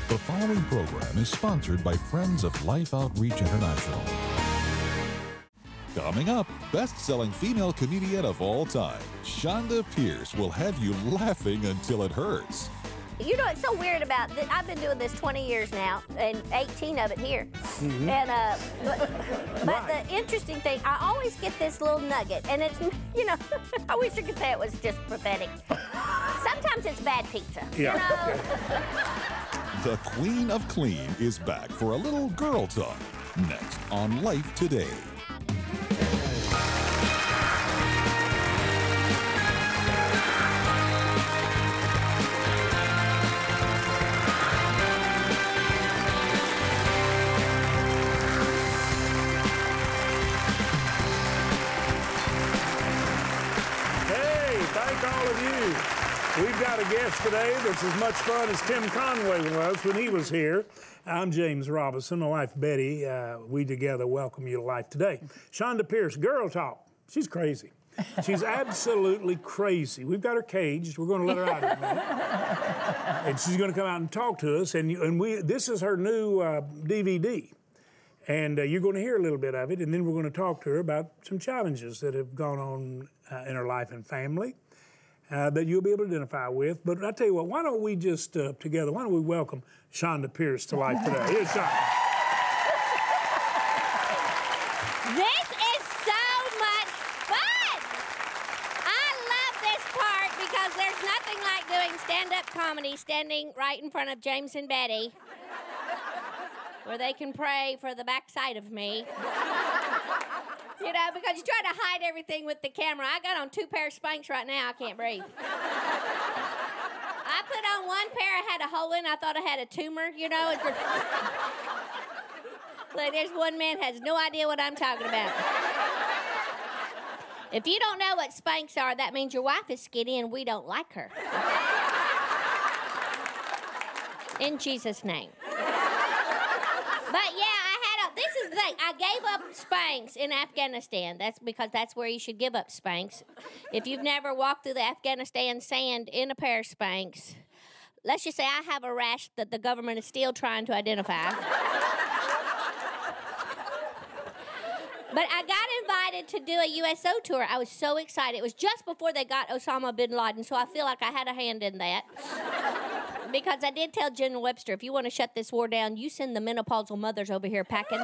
The following program is sponsored by Friends of Life Outreach International. Coming up, best-selling female comedian of all time, Chonda Pierce will have you laughing until it hurts. You know, it's so weird about this. I've been doing this 20 years now, and 18 of it here. Mm-hmm. And but the interesting thing, I always get this little nugget, and it's, you know, I wish I could say it was just prophetic. Sometimes it's bad pizza. Yeah. You know? The Queen of Clean is back for a little girl talk. Next on Life Today. Thank all of you. We've got a guest today that's as much fun as Tim Conway was when he was here. I'm James Robinson, my wife Betty. We together welcome you to Life Today. Chonda Pierce, girl talk. She's crazy. She's absolutely crazy. We've got her caged. We're going to let her out in a minute. And she's going to come out and talk to us. And this is her new DVD. And you're going to hear a little bit of it, and then we're going to talk to her about some challenges that have gone on in her life and family that you'll be able to identify with. But I tell you what, why don't we just together, why don't we welcome Chonda Pierce to Life Today? Here's Chonda. This is so much fun! I love this part because there's nothing like doing stand-up comedy standing right in front of James and Betty, where they can pray for the backside of me. You know, because you try to hide everything with the camera. I got on 2 pair of Spanx right now. I can't breathe. I put on 1 pair, I had a hole in. I thought I had a tumor, you know. It's just... Like, there's one man has no idea what I'm talking about. If you don't know what Spanx are, that means your wife is skinny and we don't like her. In Jesus' name. But yeah, this is the thing. I gave up Spanx in Afghanistan. That's because that's where you should give up Spanx. If you've never walked through the Afghanistan sand in a pair of Spanx, let's just say I have a rash that the government is still trying to identify. But I got invited to do a USO tour. I was so excited. It was just before they got Osama bin Laden, so I feel like I had a hand in that. Because I did tell General Webster, if you want to shut this war down, you send the menopausal mothers over here packing.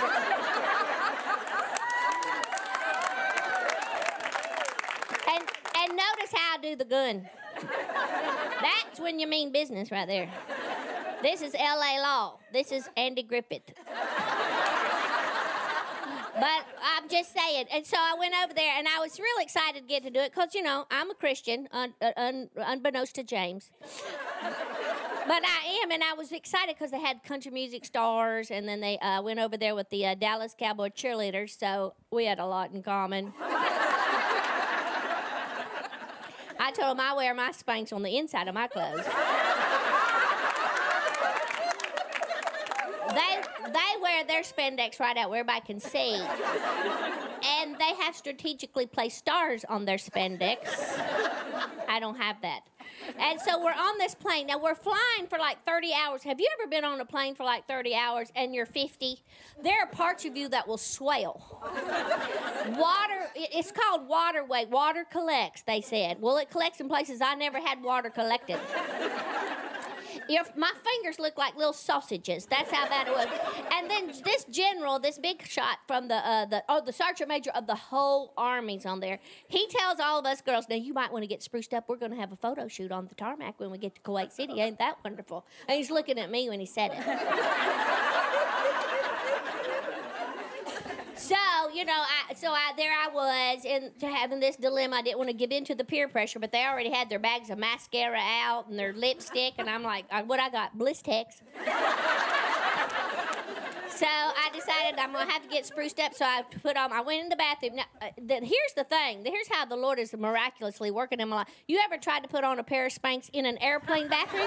And notice how I do the gun. That's when you mean business right there. This is L.A. Law. This is Andy Griffith. But I'm just saying. And so I went over there, and I was really excited to get to do it because, you know, I'm a Christian, unbeknownst to James. But I am, and I was excited because they had country music stars, and then they went over there with the Dallas Cowboy cheerleaders, so we had a lot in common. I told them I wear my Spanx on the inside of my clothes. They wear their spandex right out where everybody can see. And they have strategically placed stars on their spandex. I don't have that. And so we're on this plane. Now, we're flying for like 30 hours. Have you ever been on a plane for like 30 hours and you're 50? There are parts of you that will swell. Water, it's called water weight. Water collects, they said. Well, it collects in places I never had water collected. My fingers look like little sausages. That's how bad it was. And then this general, this big shot from the sergeant major of the whole army's on there. He tells all of us girls, now you might want to get spruced up. We're going to have a photo shoot on the tarmac when we get to Kuwait City. Ain't that wonderful? And he's looking at me when he said it. So, you know, there I was having this dilemma. I didn't want to give in to the peer pressure, but they already had their bags of mascara out and their lipstick, and I'm like, what I got? Blistex. So I decided I'm going to have to get spruced up, so I went in the bathroom. Now, here's the thing. Here's how the Lord is miraculously working in my life. You ever tried to put on a pair of Spanx in an airplane bathroom?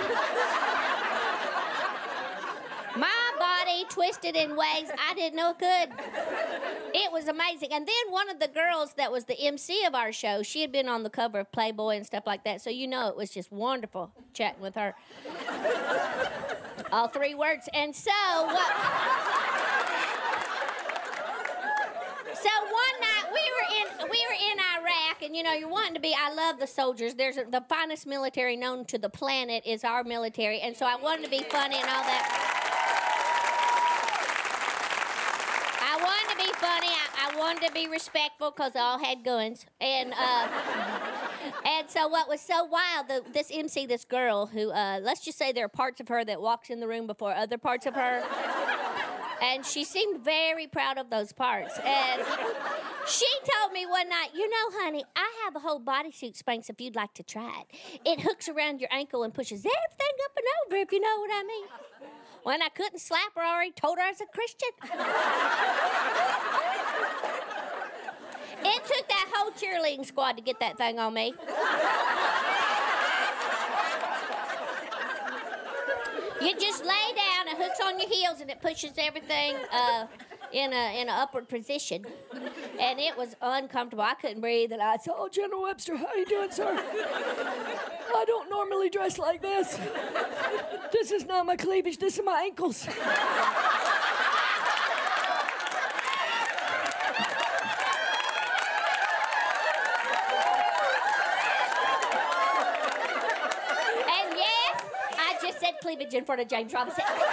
My body twisted in ways I didn't know it could. It was amazing. And then one of the girls that was the MC of our show, she had been on the cover of Playboy and stuff like that, so you know it was just wonderful chatting with her. All 3 words. And so So one night we were in Iraq, and you're wanting to be. I love the soldiers. The finest military known to the planet is our military, and so I wanted to be funny and all that. I wanted to be funny. I wanted to be respectful because they all had guns, and so what was so wild? This MC, this girl who, let's just say there are parts of her that walks in the room before other parts of her. And she seemed very proud of those parts. And she told me one night, honey, I have a whole bodysuit Spanx if you'd like to try it. It hooks around your ankle and pushes everything up and over, if you know what I mean. When I couldn't slap her, I already told her I was a Christian. It took that whole cheerleading squad to get that thing on me. You just lay down, it hooks on your heels, and it pushes everything in an upward position. And it was uncomfortable. I couldn't breathe. And I said, "Oh, General Webster, how you doing, sir? I don't normally dress like this. This is not my cleavage. This is my ankles." Said cleavage in front of James Robinson. Oh,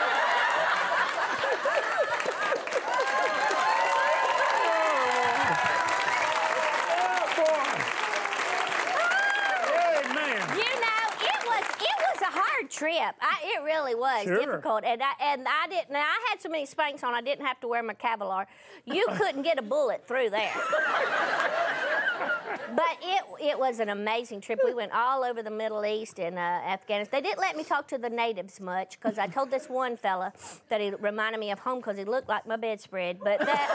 boy. Amen. It was a hard trip. It really was difficult. And I didn't. Now, I had so many Spanx on, I didn't have to wear my Kevlar. You couldn't get a bullet through there. But it was an amazing trip. We went all over the Middle East and Afghanistan. They didn't let me talk to the natives much because I told this one fella that he reminded me of home because he looked like my bedspread. But that...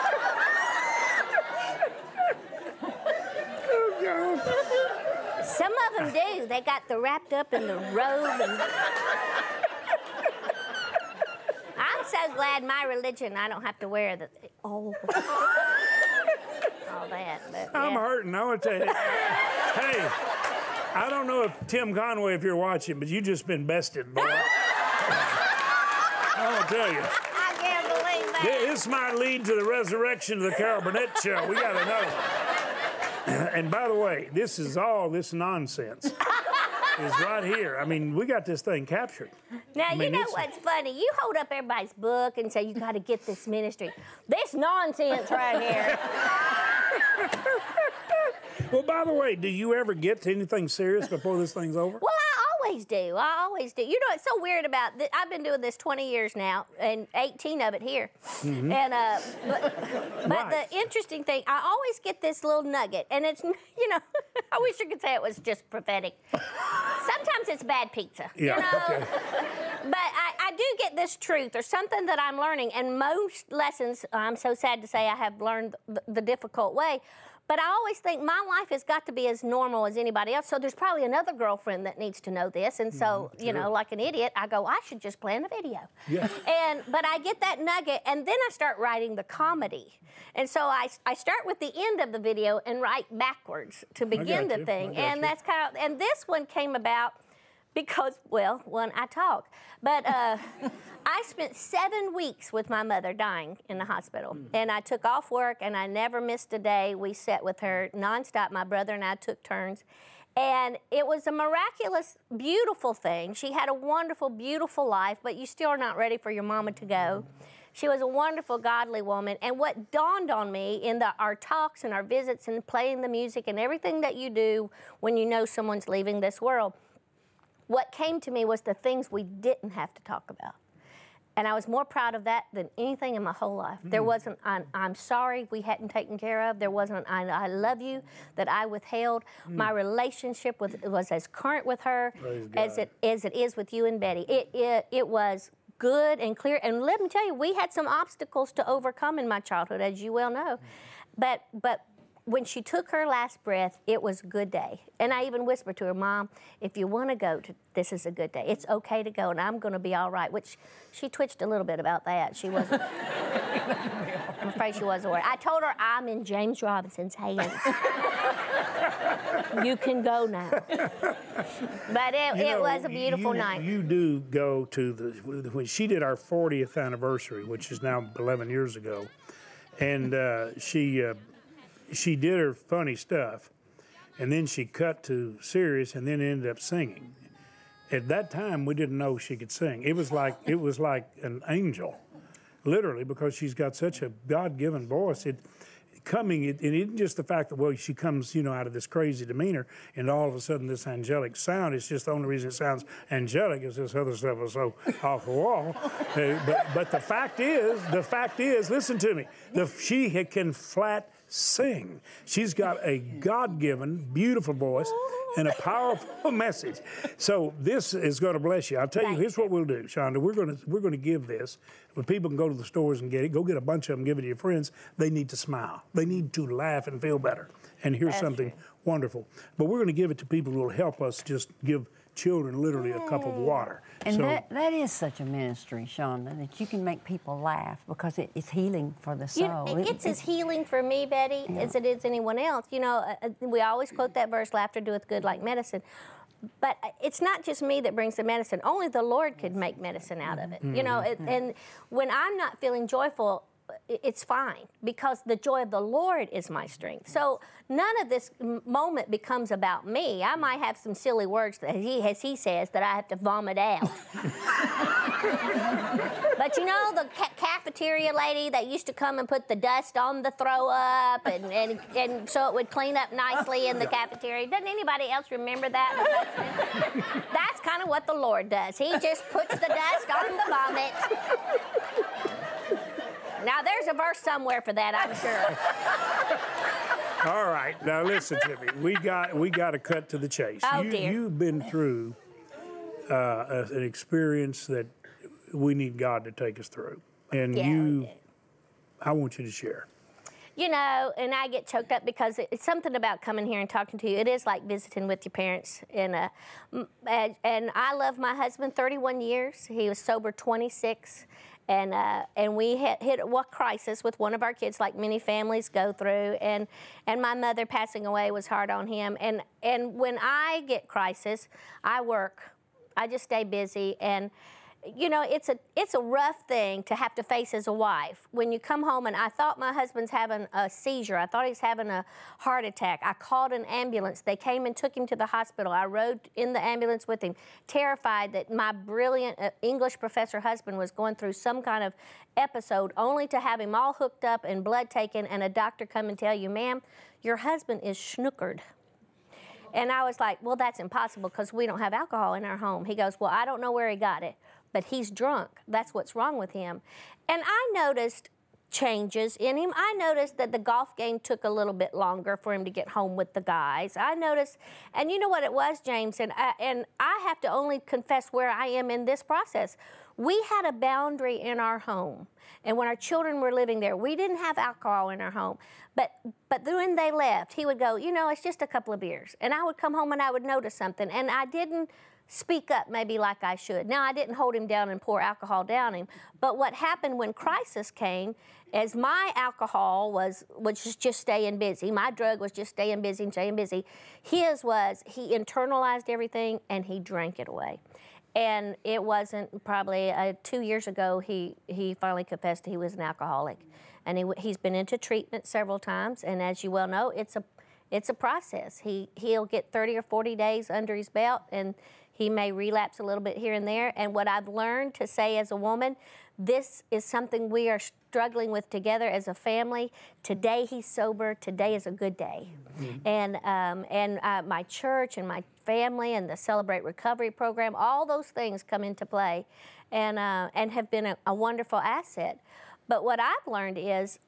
Oh, God. Some of them do. They got wrapped up in the robe. And... I'm so glad my religion, I don't have to wear the... Oh... all that, but, I'm hurting, I want to tell you. Hey, I don't know if Tim Conway, if you're watching, but you just been bested, boy. I want to tell you. I can't believe that. This might lead to the resurrection of the Carol Burnett show. We got to know. And by the way, this nonsense is right here. I mean, we got this thing captured. Now, you know what's funny? You hold up everybody's book and say, you got to get this ministry. This nonsense right here. Well, by the way, do you ever get to anything serious before this thing's over? Well, I always do. I always do. You know, it's so weird about this. I've been doing this 20 years now, and 18 of it here. Mm-hmm. And but the interesting thing, I always get this little nugget, and it's, I wish I could say it was just prophetic. Sometimes it's bad pizza. Yeah. Okay. But I do get this truth or something that I'm learning, and most lessons, I'm so sad to say I have learned the difficult way. But I always think my life has got to be as normal as anybody else. So there's probably another girlfriend that needs to know this. And so, like an idiot, I go, I should just plan a video. Yeah. But I get that nugget, and then I start writing the comedy. And so I start with the end of the video and write backwards to begin the thing. And that's kind of, and this one came about because, well, one, I talk. But I spent 7 weeks with my mother dying in the hospital. And I took off work, and I never missed a day. We sat with her nonstop. My brother and I took turns. And it was a miraculous, beautiful thing. She had a wonderful, beautiful life, but you still are not ready for your mama to go. She was a wonderful, godly woman. And what dawned on me in our talks and our visits and playing the music and everything that you do when you know someone's leaving this world, what came to me was the things we didn't have to talk about. And I was more proud of that than anything in my whole life. There wasn't, I'm sorry we hadn't taken care of. There wasn't, I love you that I withheld. My relationship was as current with her as it is with you and Betty. It was good and clear. And let me tell you, we had some obstacles to overcome in my childhood, as you well know. But when she took her last breath, it was a good day. And I even whispered to her, Mom, if you want to go, this is a good day. It's okay to go, and I'm going to be all right, which she twitched a little bit about that. She wasn't, I'm afraid she wasn't worried. I told her, I'm in James Robinson's hands. You can go now. But it was a beautiful night. You do go to when she did our 40th anniversary, which is now 11 years ago, and she did her funny stuff, and then she cut to serious, and then ended up singing. At that time, we didn't know she could sing. It was like an angel, literally, because she's got such a God-given voice. It isn't just the fact that she comes out of this crazy demeanor, and all of a sudden this angelic sound. It's just the only reason it sounds angelic is this other stuff is so off the wall. But the fact is, listen to me. She can flat sing. She's got a God-given, beautiful voice and a powerful message. So this is going to bless you. I'll tell you, here's what we'll do, Shonda. We're going to give this. When people can go to the stores and get it, go get a bunch of them, give it to your friends. They need to smile. They need to laugh and feel better. And here's something wonderful. But we're going to give it to people who will help us just give children literally a cup of water. And that is such a ministry, Shonda, that you can make people laugh because it's healing for the soul. It's as healing for me, Betty, as it is anyone else. We always quote that verse, laughter doeth good like medicine. But it's not just me that brings the medicine. Only the Lord could make medicine out of it. And when I'm not feeling joyful, it's fine because the joy of the Lord is my strength. So none of this moment becomes about me. I might have some silly words that he says that I have to vomit out. But the cafeteria lady that used to come and put the dust on the throw up and so it would clean up nicely in the cafeteria. Doesn't anybody else remember that? That's kind of what the Lord does. He just puts the dust on the vomit. Now, there's a verse somewhere for that, I'm sure. All right. Now, listen to me. We got to cut to the chase. Oh, dear. You've been through an experience that we need God to take us through. And I want you to share. And I get choked up because it's something about coming here and talking to you. It is like visiting with your parents. And I love my husband 31 years. He was sober 26. And we hit a crisis with one of our kids, like many families go through. And my mother passing away was hard on him. And when I get crisis, I work. I just stay busy. And it's a rough thing to have to face as a wife. When you come home, and I thought my husband's having a seizure. I thought he's having a heart attack. I called an ambulance. They came and took him to the hospital. I rode in the ambulance with him, terrified that my brilliant English professor husband was going through some kind of episode, only to have him all hooked up and blood taken and a doctor come and tell you, ma'am, your husband is snookered. And I was like, well, that's impossible because we don't have alcohol in our home. He goes, well, I don't know where he got it, but he's drunk. That's what's wrong with him. And I noticed changes in him. I noticed that the golf game took a little bit longer for him to get home with the guys. I noticed, and you know what it was, James, and I have to only confess where I am in this process. We had a boundary in our home, and when our children were living there, we didn't have alcohol in our home. But when they left, he would go, it's just a couple of beers. And I would come home and I would notice something, and I didn't speak up maybe like I should. Now, I didn't hold him down and pour alcohol down him, but what happened when crisis came, as my alcohol was just staying busy, my drug was just staying busy and staying busy, his was he internalized everything and he drank it away. And it wasn't probably 2 years ago he finally confessed he was an alcoholic. And he's been into treatment several times, and as you well know, it's a process. He'll get 30 or 40 days under his belt, and he may relapse a little bit here and there. And what I've learned to say as a woman, this is something we are struggling with together as a family. Today he's sober. Today is a good day. Mm-hmm. And my church and my family and the Celebrate Recovery program, all those things come into play and have been a wonderful asset. But what I've learned is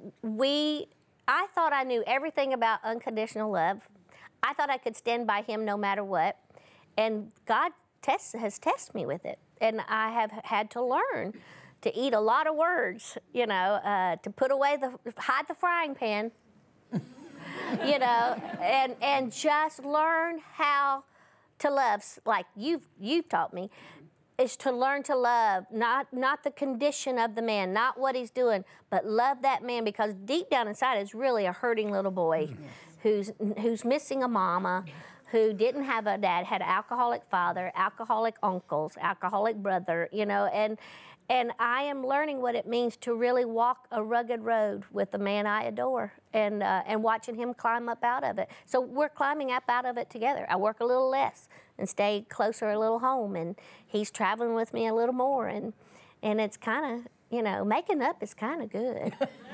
I thought I knew everything about unconditional love. I thought I could stand by him no matter what. And God has tested me with it. And I have had to learn to eat a lot of words, to put away hide the frying pan. you know, and just learn how to love, like you've taught me, is to learn to love, not the condition of the man, not what he's doing, but love that man, because deep down inside is really a hurting little boy who's missing a mama, who didn't have a dad, had an alcoholic father, alcoholic uncles, alcoholic brother, you know, and I am learning what it means to really walk a rugged road with the man I adore, and watching him climb up out of it. So we're climbing up out of it together. I work a little less and stay closer a little home, and he's traveling with me a little more, and it's kind of, you know, making up is kind of good.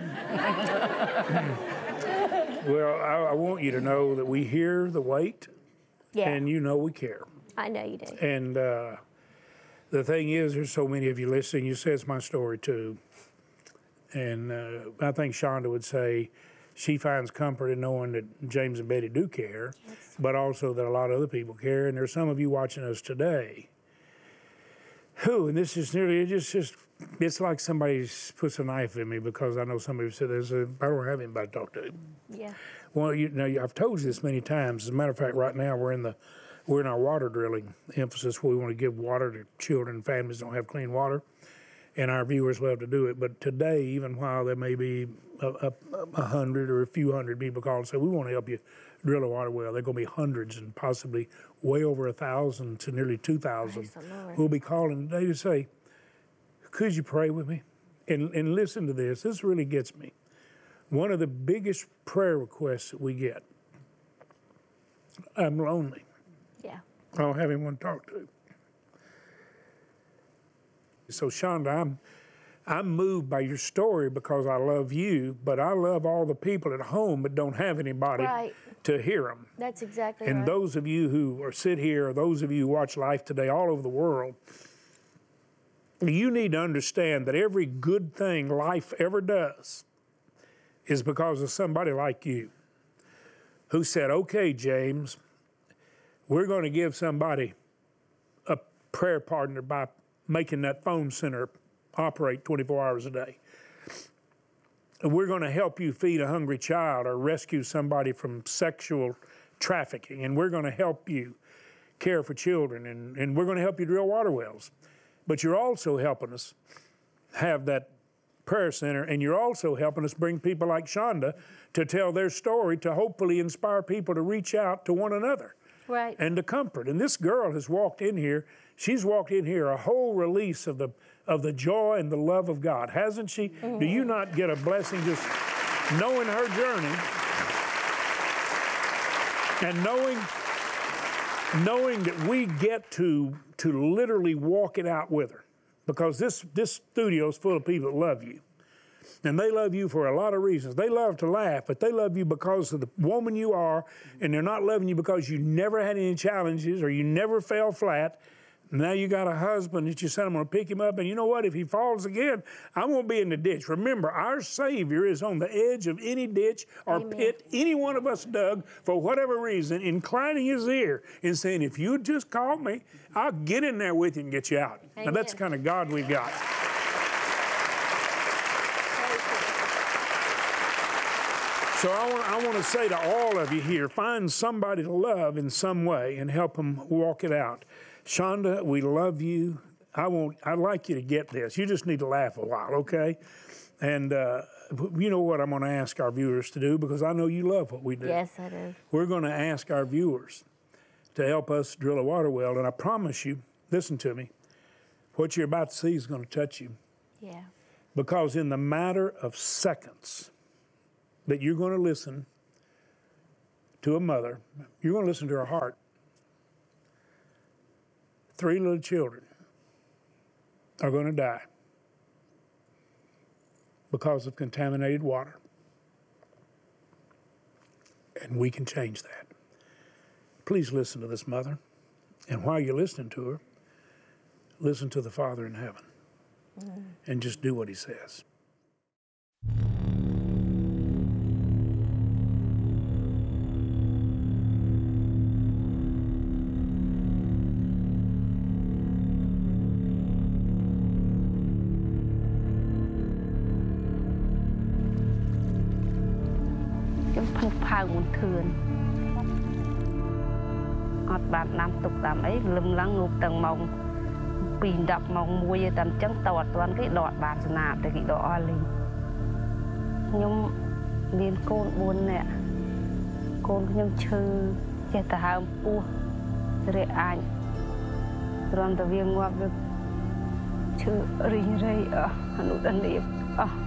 Well, I want you to know that we hear the weight, and you know we care. I know you do. And the thing is, there's so many of you listening. You say it's my story too, and I think Shonda would say she finds comfort in knowing that James and Betty do care, but also that a lot of other people care. And there's some of you watching us today who, and this is nearly, it's like somebody puts a knife in me, because I know somebody said this, I don't have anybody to talk to. Yeah. Well, I've told you this many times. As a matter of fact, right now we're in our water drilling emphasis, where we want to give water to children and families that don't have clean water, and our viewers love to do it. But today, even while there may be 100 or a few hundred people call and say, we want to help you drill a water well, there are going to be hundreds and possibly way over 1,000 to nearly 2,000 who'll be calling today to say, could you pray with me? And listen to this. This really gets me. One of the biggest prayer requests that we get, I'm lonely. Yeah. I don't have anyone to talk to. So Shonda, I'm moved by your story because I love you, but I love all the people at home that don't have anybody to hear them. That's exactly and right. Those of you who sit here, or those of you who watch Life Today all over the world, you need to understand that every good thing life ever does is because of somebody like you who said, okay, James, we're going to give somebody a prayer partner by making that phone center operate 24 hours a day. And we're going to help you feed a hungry child or rescue somebody from sexual trafficking. And we're going to help you care for children. And we're going to help you drill water wells. But you're also helping us have that prayer center, and you're also helping us bring people like Shonda to tell their story, to hopefully inspire people to reach out to one another. Right. And to comfort. And this girl has walked in here, she's walked in here a whole release of the joy and the love of God, hasn't she? Mm-hmm. Do you not get a blessing just knowing her journey and knowing that we get to literally walk it out with her? Because this studio is full of people that love you. And they love you for a lot of reasons. They love to laugh, but they love you because of the woman you are, and they're not loving you because you never had any challenges or you never fell flat. Now you got a husband that you said, I'm going to pick him up, and you know what? If he falls again, I'm going to be in the ditch. Remember, our Savior is on the edge of any ditch or pit any one of us dug for whatever reason, inclining his ear and saying, if you just call me, I'll get in there with you and get you out. Amen. Now that's the kind of God we've got. So I want to say to all of you here, find somebody to love in some way and help them walk it out. Shonda, we love you. I'd like you to get this. You just need to laugh a while, okay? And you know what I'm going to ask our viewers to do, because I know you love what we do. Yes, I do. We're going to ask our viewers to help us drill a water well, and I promise you, listen to me, what you're about to see is going to touch you. Yeah. Because in the matter of seconds that you're going to listen to a mother, you're going to listen to her heart. 3 little children are going to die because of contaminated water. And we can change that. Please listen to this mother. And while you're listening to her, listen to the Father in heaven. And just do what he says. ហៅមុនធឿនអត់បានដាំទុកតាមអីលឹមឡើងងូបទាំងម៉ោង2 10ម៉ោង1តែអញ្ចឹងតើអត់ទាន់គេដកបានស្នាបតែគេដកអស់លីខ្ញុំមានកូន4នាក់កូនខ្ញុំឈឺចេះតែហើមពោះរែអាចគ្រាន់តែវាងាប់វាឈឺរីងរៃអស់អនុដានីអស់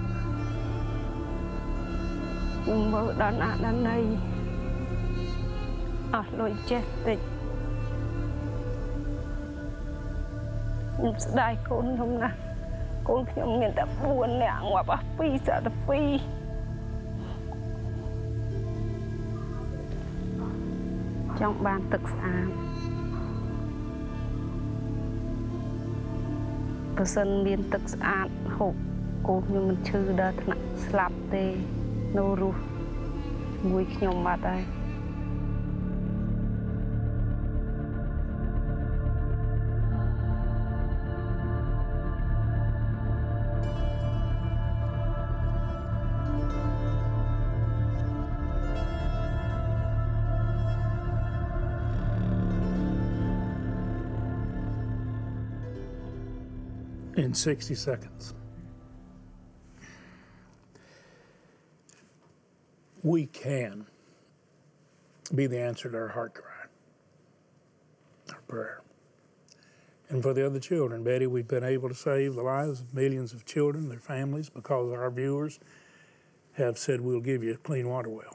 ខ្ញុំមើលដល់ណាដល់ណីអស់លុយចេះតិចខ្ញុំស្ដាយកូនខ្ញុំណាស់កូនខ្ញុំមានតែ4នាក់ងាប់អស់2សាក់តែ2ចង់បានទឹកស្អាតបើសិនមានទឹកស្អាតហូបកូនខ្ញុំមិនឈឺដល់ថ្នាក់ស្លាប់ទេនៅរស់មួយខ្ញុំបាត់ហើយ In 60 seconds. We can be the answer to our heart cry, our prayer. And for the other children, Betty, we've been able to save the lives of millions of children, their families, because our viewers have said we'll give you a clean water well.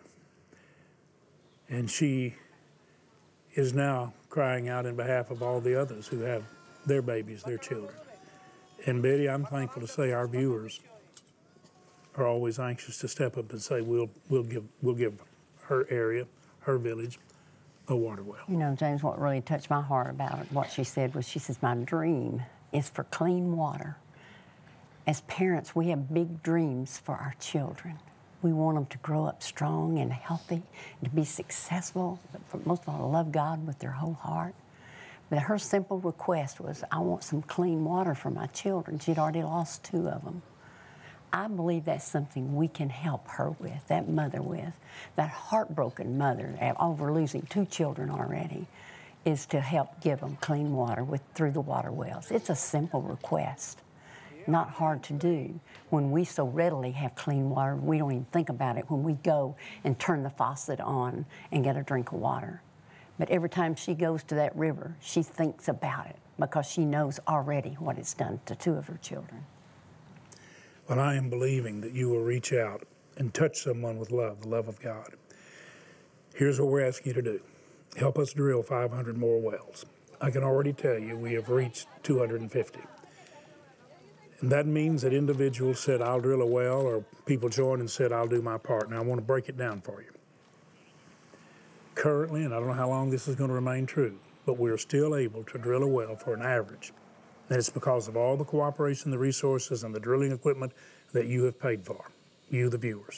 And she is now crying out in behalf of all the others who have their babies, their children. And Betty, I'm thankful to say our viewers are always anxious to step up and say we'll give her area, her village, a water well. You know, James, what really touched my heart about what she said was, she says, my dream is for clean water. As parents, we have big dreams for our children. We want them to grow up strong and healthy, and to be successful, but most of all, to love God with their whole heart. But her simple request was, I want some clean water for my children. She'd already lost 2 of them. I believe that's something we can help her with, that mother with. That heartbroken mother, over losing 2 children already, is to help give them clean water through the water wells. It's a simple request, not hard to do. When we so readily have clean water, we don't even think about it when we go and turn the faucet on and get a drink of water. But every time she goes to that river, she thinks about it because she knows already what it's done to 2 of her children. Well, I am believing that you will reach out and touch someone with love, the love of God. Here's what we're asking you to do. Help us drill 500 more wells. I can already tell you we have reached 250. And that means that individuals said, I'll drill a well, or people joined and said, I'll do my part. Now, I want to break it down for you. Currently, and I don't know how long this is going to remain true, but we're still able to drill a well for an average. And it's because of all the cooperation, the resources, and the drilling equipment that you have paid for, you, the viewers.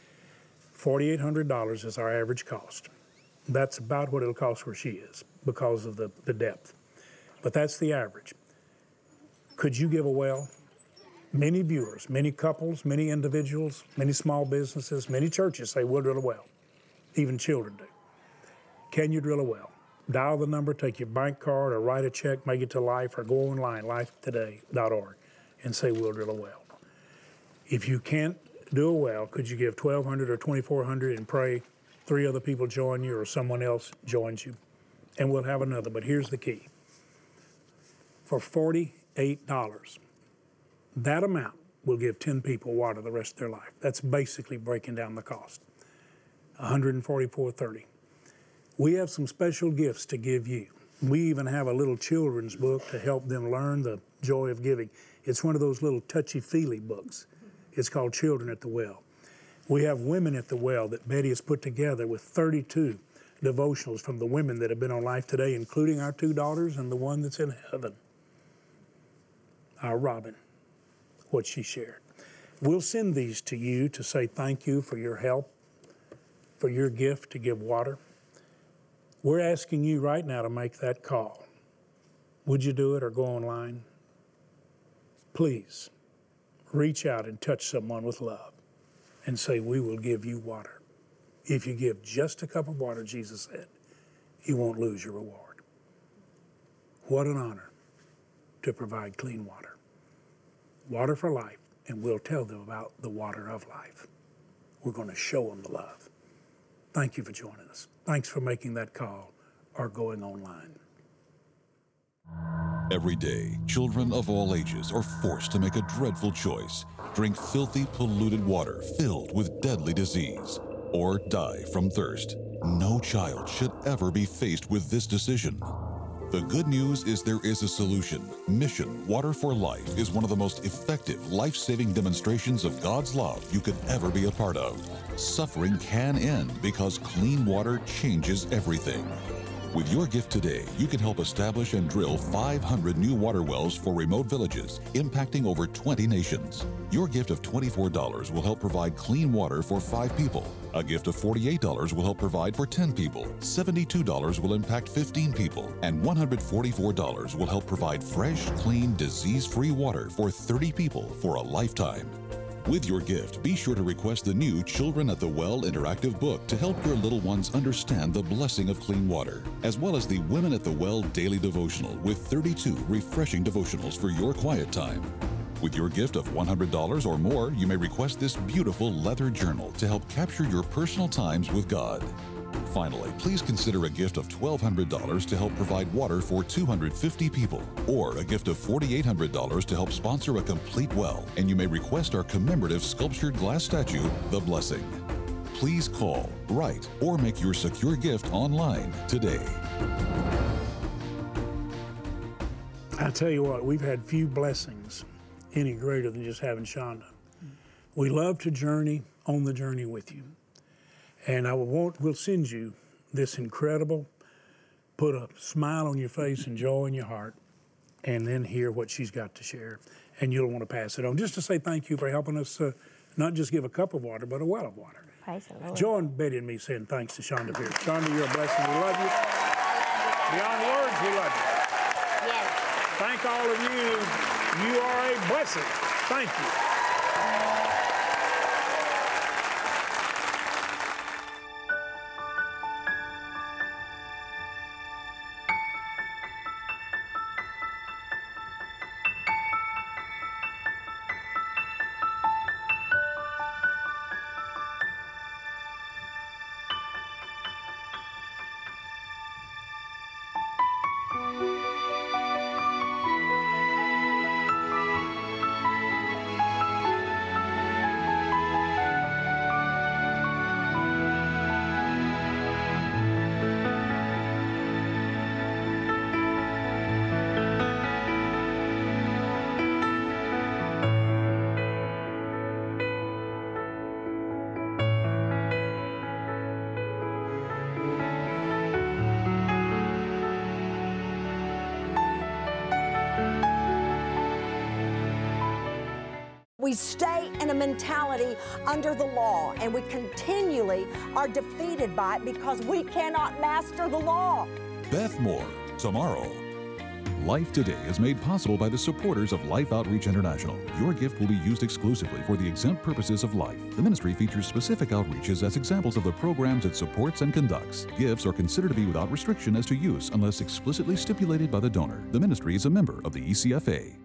$4,800 is our average cost. That's about what it'll cost where she is because of the depth. But that's the average. Could you give a well? Many viewers, many couples, many individuals, many small businesses, many churches say we'll drill a well. Even children do. Can you drill a well? Dial the number, take your bank card, or write a check, make it to Life, or go online, lifetoday.org, and say we'll drill a well. If you can't do a well, could you give $1,200 or $2,400 and pray 3 other people join you or someone else joins you? And we'll have another, but here's the key. For $48, that amount will give 10 people water the rest of their life. That's basically breaking down the cost. $144.30. We have some special gifts to give you. We even have a little children's book to help them learn the joy of giving. It's one of those little touchy-feely books. It's called Children at the Well. We have Women at the Well that Betty has put together with 32 devotionals from the women that have been on Life Today, including our 2 daughters and the one that's in heaven, our Robin, what she shared. We'll send these to you to say thank you for your help, for your gift to give water. We're asking you right now to make that call. Would you do it or go online? Please reach out and touch someone with love and say, we will give you water. If you give just a cup of water, Jesus said, you won't lose your reward. What an honor to provide clean water. Water for life, and we'll tell them about the water of life. We're going to show them the love. Thank you for joining us. Thanks for making that call or going online. Every day, children of all ages are forced to make a dreadful choice: drink filthy, polluted water filled with deadly disease, or die from thirst. No child should ever be faced with this decision. The good news is there is a solution. Mission Water for Life is one of the most effective, life-saving demonstrations of God's love you could ever be a part of. Suffering can end because clean water changes everything. With your gift today, you can help establish and drill 500 new water wells for remote villages, impacting over 20 nations. Your gift of $24 will help provide clean water for 5 people. A gift of $48 will help provide for 10 people. $72 will impact 15 people. And $144 will help provide fresh, clean, disease-free water for 30 people for a lifetime. With your gift, be sure to request the new Children at the Well interactive book to help your little ones understand the blessing of clean water, as well as the Women at the Well daily devotional with 32 refreshing devotionals for your quiet time. With your gift of $100 or more, you may request this beautiful leather journal to help capture your personal times with God. Finally, please consider a gift of $1,200 to help provide water for 250 people, or a gift of $4,800 to help sponsor a complete well, and you may request our commemorative sculptured glass statue, The Blessing. Please call, write, or make your secure gift online today. I tell you what, we've had few blessings any greater than just having Shonda. We love to journey on the journey with you. And we'll send you this incredible, put a smile on your face and joy in your heart, and then hear what she's got to share. And you'll want to pass it on. Just to say thank you for helping us not just give a cup of water, but a well of water. Praise the Lord. Join Betty and me saying thanks to Shonda Pierce. Shonda, you're a blessing. We love you. Beyond words, we love you. Yes. Thank all of you. You are a blessing. Thank you. We stay in a mentality under the law, and we continually are defeated by it because we cannot master the law. Beth Moore, tomorrow. Life Today is made possible by the supporters of Life Outreach International. Your gift will be used exclusively for the exempt purposes of life. The ministry features specific outreaches as examples of the programs it supports and conducts. Gifts are considered to be without restriction as to use unless explicitly stipulated by the donor. The ministry is a member of the ECFA.